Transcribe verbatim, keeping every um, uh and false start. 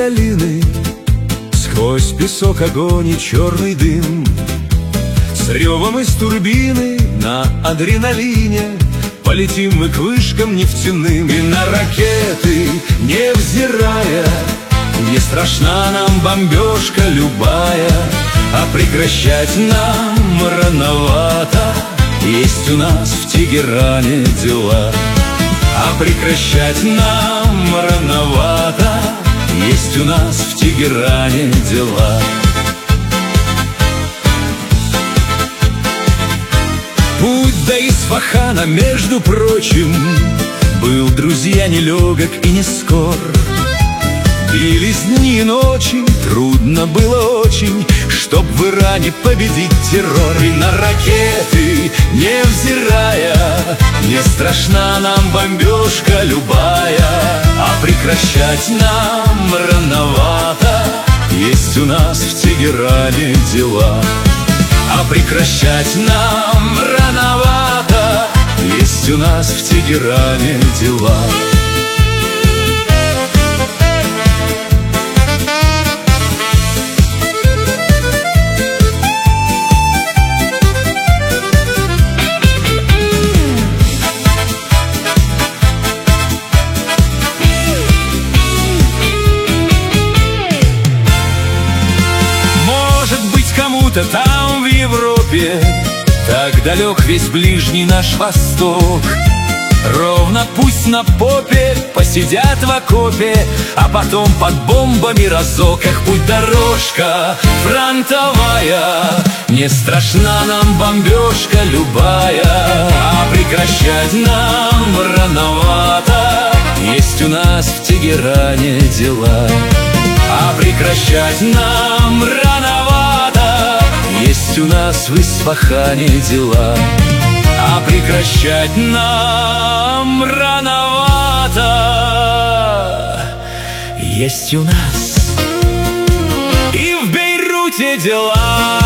долины, сквозь песок, огонь и черный дым. С ревом из турбины на адреналине полетим мы к вышкам нефтяным. И на ракеты, невзирая, не страшна нам бомбежка любая, а прекращать нам рановато. Есть у нас в Тегеране дела. А прекращать нам рановато. Есть у нас в Тегеране дела. Путь до Исфахана, между прочим, был, друзья, нелегок и не скор. Бились дни и ночи, трудно было очень, чтоб в Иране победить террор. И на ракеты, невзирая, не страшна нам бомбежка любая, а прекращать нам рановато. Есть у нас в Тегеране дела. А прекращать нам рановато. Есть у нас в Тегеране дела. Там, в Европе, так далек весь ближний наш восток. Ровно пусть на попе посидят в окопе, а потом под бомбами разок. Эх, путь дорожка фронтовая, не страшна нам бомбежка любая, а прекращать нам рановато. Есть у нас в Тегеране дела. А прекращать нам рановато. Есть у нас в Исфахане дела. А прекращать нам рановато. Есть у нас и в Бейруте дела.